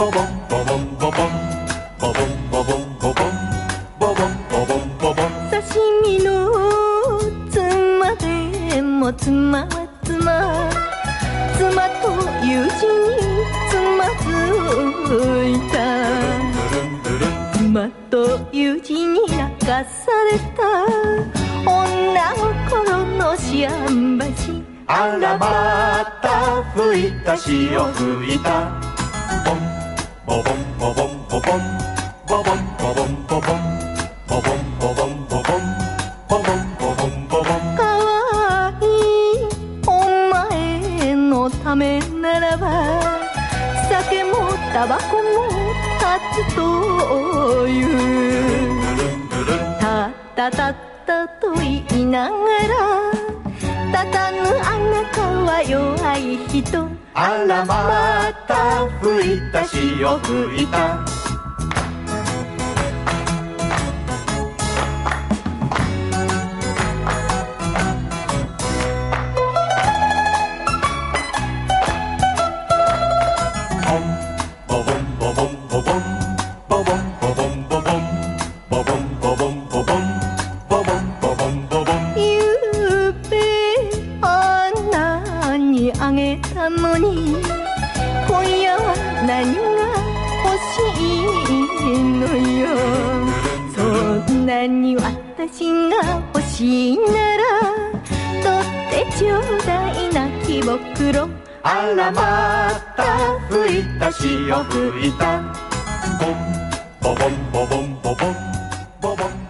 ボボンボボンボボンボボンボボンボボンボボンボボンボボン。 刺身のつまでも妻は妻と友人につまずいた。妻と友人に泣かされた女心のしあんばし。 あらまた吹いた潮吹いた。ボンボボンボボンボボンボボンボボンボボンボボンボボンボボンボボンボボンボボン。 かわいいお前のためならば酒もタバコも立つという。たったたったと言いながら立たぬあなたは弱い人。 あらまた吹いた潮吹いた。ボボンボボンボボンボボンボボンボボンボボンボボンボボンボボンボボンボボン。 ゆうべあんなにあげたのに今夜は何が欲しいのよ。そんなに私が欲しいなら取ってちょうだいな気袋。 あらまた吹いた潮吹いた。ボンボボンボボンボボンボボン。